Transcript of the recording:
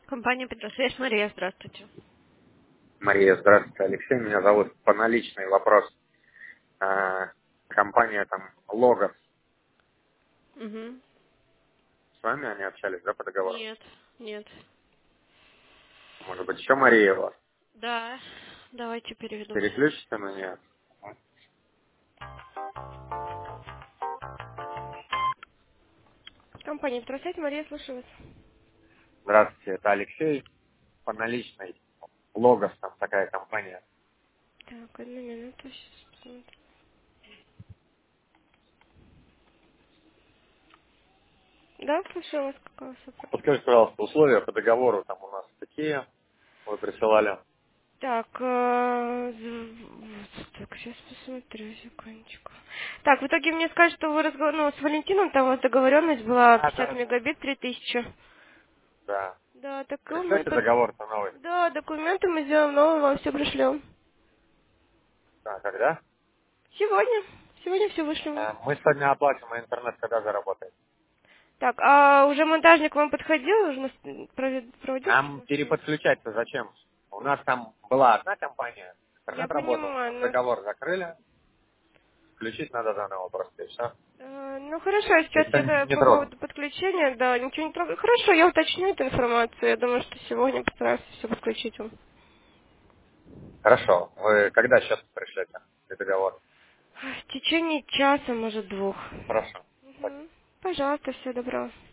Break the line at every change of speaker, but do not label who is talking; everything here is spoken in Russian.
Компания «Петросвязь», Мария, здравствуйте.
Мария, здравствуйте. Алексей, меня зовут. По наличный вопрос. Компания там Логос.
Угу.
С вами они общались, да, по договору?
Нет, нет.
Может быть, еще Мария у вас?
Да, давайте переведу.
Переключите на нее?
Компания «Петросвязь», Мария, слушаю вас.
Здравствуйте, это Алексей. По наличной. Логос там такая компания.
Так, одну минуту, сейчас посмотрю. Да, слушаю вас, какой у вас вопрос?
Подскажите, пожалуйста, условия по договору там у нас такие. Вы присылали.
Так, так, сейчас посмотрю, секундочку. Так, в итоге мне скажут, что вы с Валентином, там у вас договоренность была
Да,
50
да, да.
мегабит, 3000.
Да.
Да, так и мы...
Пришлете договор-то новый?
Да, документы мы сделаем новые, вам все пришлем.
Да, когда?
Сегодня. Сегодня все вышлем.
Мы сегодня оплатим, а интернет когда заработает?
Так, а уже монтажник вам подходил? Уже проводил
Нам
демонстрацию?
переподключать-то зачем? У нас там была одна компания,
Я
интернет работал,
понимаю,
потом
но...
договор закрыли, включить надо заново просто, и все.
Ну хорошо, сейчас
Никто
я
не
по
тронет.
поводу подключения, да, ничего не трогаю. Хорошо, я уточню эту информацию. Я думаю, что сегодня постараюсь все подключить вам.
Хорошо. Вы когда сейчас пришлете и договор?
В течение часа, может, двух.
Хорошо. Спасибо.
Мгм. Пожалуйста, всего доброго.